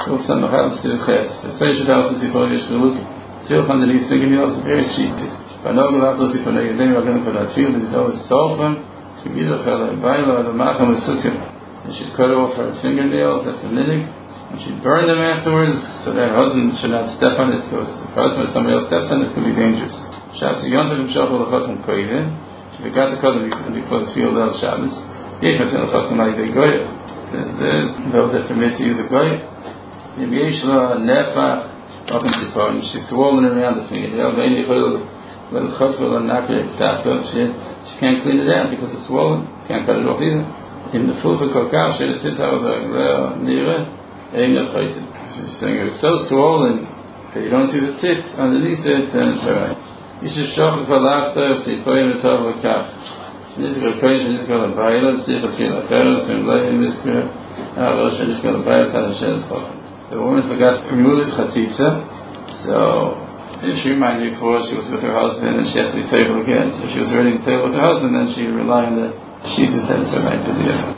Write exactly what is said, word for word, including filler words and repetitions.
So some have to khas. So you should also see for you to look. Feel underneath fingernails very sweet. But no go out to see for you. Then you're going to put that feel is always soften. You be the khala baila the macham sukkah. You should cut off her fingernails. That's the ninig. You should burn them afterwards, so that her husband should not step on it, because if her husband, somebody else steps on it, it could be dangerous. Shabbos yontav himself will have to cut it. She forgot to cut them before the field of Shabbos. Yesh have to cut them like they goy. There's there's those that permit to use a goy. Yesh la nefach. Welcome to Paul. She's swollen around the finger. She she can't clean it out because it's swollen. Can't cut it off either. In the full kokar, she had a tit was like near. She's saying it's so swollen that you don't see the tit underneath it, then it's alright. You should show the laughter, see for him to have a calf. This is a question, this is called a baila, see if it's in a ferris, when laying this girl, ah, this is called a baila, Tasha the woman forgot to remove his chatzitza, so if she reminded me before she was with her husband and she has to be table again. If she was ready to table with her husband, then she relied on the sheet to say it's alright for the other.